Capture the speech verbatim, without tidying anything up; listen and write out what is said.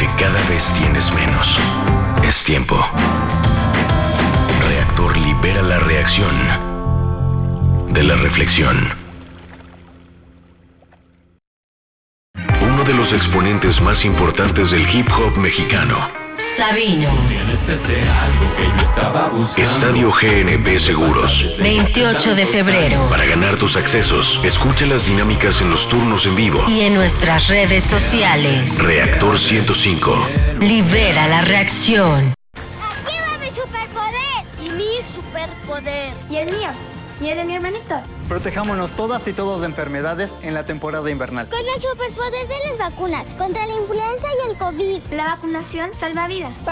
que cada vez tienes menos. Es tiempo. Reactor libera la reacción de la reflexión. Uno de los exponentes más importantes del hip hop mexicano, Sabino. Estadio G N P Seguros. veintiocho de febrero. Para ganar tus accesos, escucha las dinámicas en los turnos en vivo. Y en nuestras redes sociales. Reactor ciento cinco. Libera la reacción. Aquí va mi superpoder. Y mi superpoder. Y el mío. Y el de mi hermanito. Protejámonos todas y todos de enfermedades en la temporada invernal. Con el superpoder de las vacunas contra la influenza y el COVID. La vacunación salva vidas.